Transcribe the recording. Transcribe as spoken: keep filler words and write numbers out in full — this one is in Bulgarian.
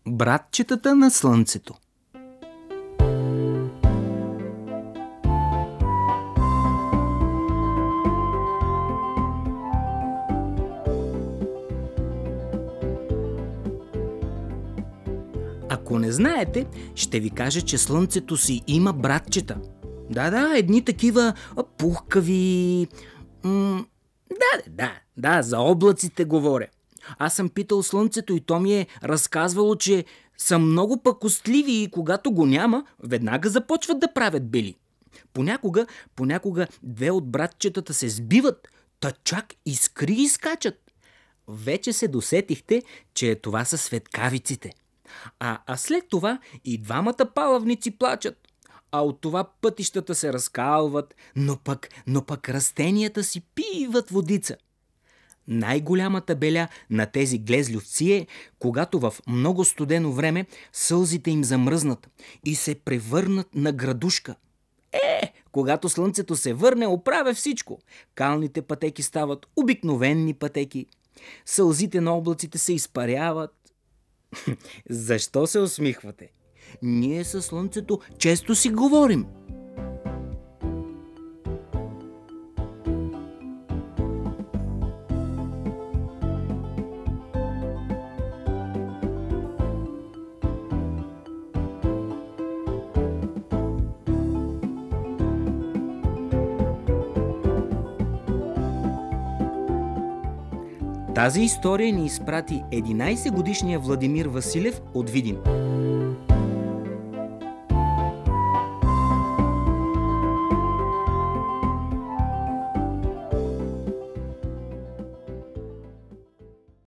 Братчетата на Слънцето. Ако не знаете, ще ви кажа, че Слънцето си има братчета. Да, да, едни такива пухкави... М- да, да, да, за облаците говоря. Аз съм питал Слънцето и то ми е разказвало, че са много пакостливи и когато го няма, веднага започват да правят бели. Понякога, понякога две от братчетата се сбиват, та чак искри изкачат. Вече се досетихте, че това са светкавиците. А, а след това и двамата палавници плачат. А от това пътищата се разкалват, но пък, но пък растенията си пиват водица. Най-голямата беля на тези глезлювци е, когато в много студено време сълзите им замръзнат и се превърнат на градушка. Е, когато слънцето се върне, оправя всичко. Калните пътеки стават обикновенни пътеки. Сълзите на облаците се изпаряват. Защо се усмихвате? Ние със Слънцето често си говорим. Тази история ни изпрати единайсетгодишния Владимир Василев от Видин.